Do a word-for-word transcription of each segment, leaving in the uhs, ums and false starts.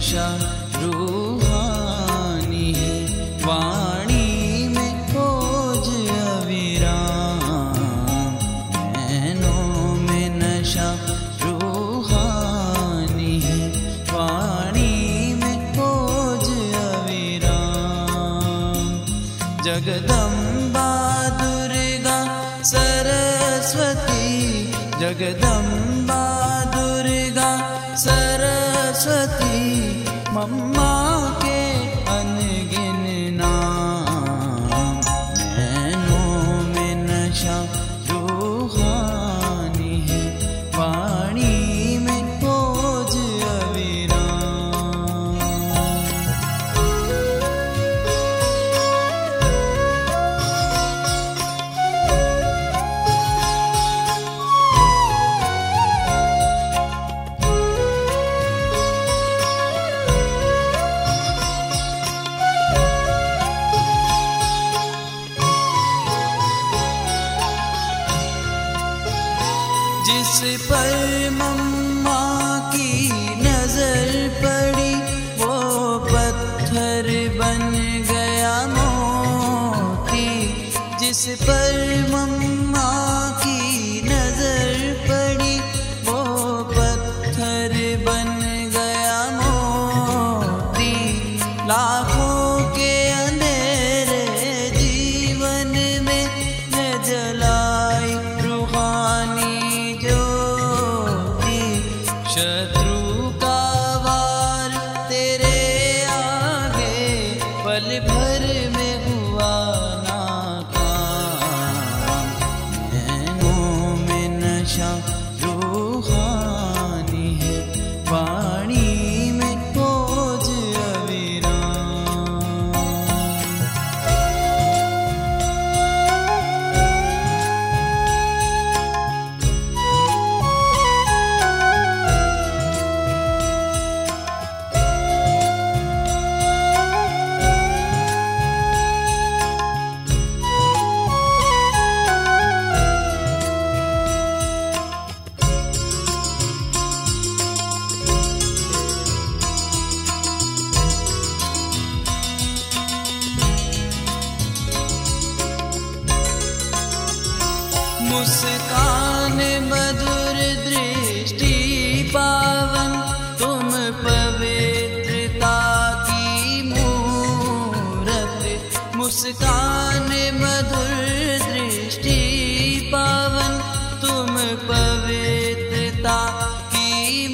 नशा रूहानी है, वाणी में खोज अविराम। नैनों में नशा रूहानी है, वाणी में खोज अविराम। जगदम्बा दुर्गा सरस्वती, जगदम्बा दुर्गा सरस्वती, मम्मा के अनगिन नाम। नैनों में नशा रूहानी है, वाणी में खोज अविराम। जिस पर मम्मा की नजर पड़ी, वो पत्थर बन गया मोती। जिस पर मम्मा की नजर पड़ी, वो पत्थर बन गया मोती। लाखों के अंधेरे जीवन में न जलाई रूहानी शत्रु का वार तेरे आगे पल भर में हुआ नाकाम। नैनों में नशा रूहानी है, वाणी में खोज अविराम। मुस्कान मधुर दृष्टि पावन, तुम पवित्रता की मूरत। मुस्कान मधुर दृष्टि पावन, तुम पवित्रता की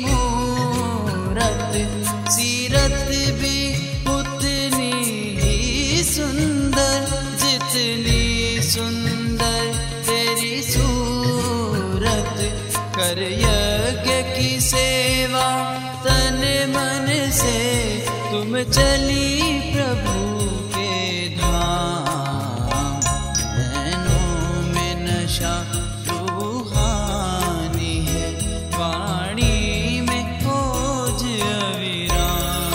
मूरत। सीरत भी उतनी ही सुंदर, जितनी सुंदर तेरी सूरत। कर यज्ञ की सेवा तन मन से, तुम चली प्रभु के धाम। नैनों में नशा रूहानी है, वाणी में खोज अविराम।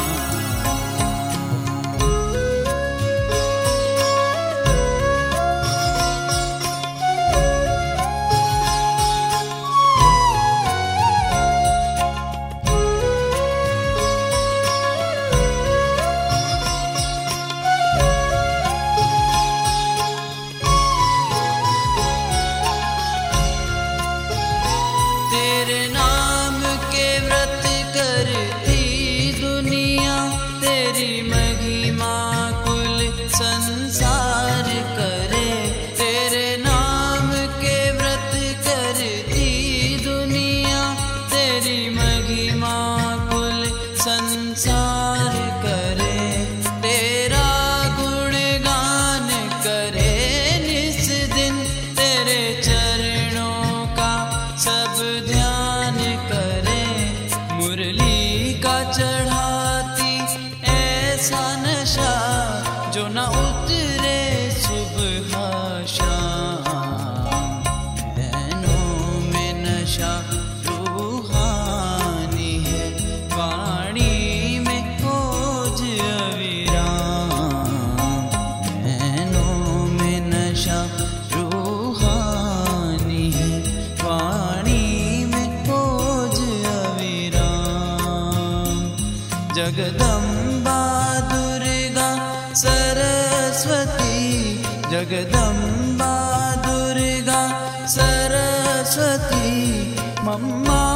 जगदम्बा दुर्गा सरस्वती, जगदम्बा दुर्गा सरस्वती मम्मा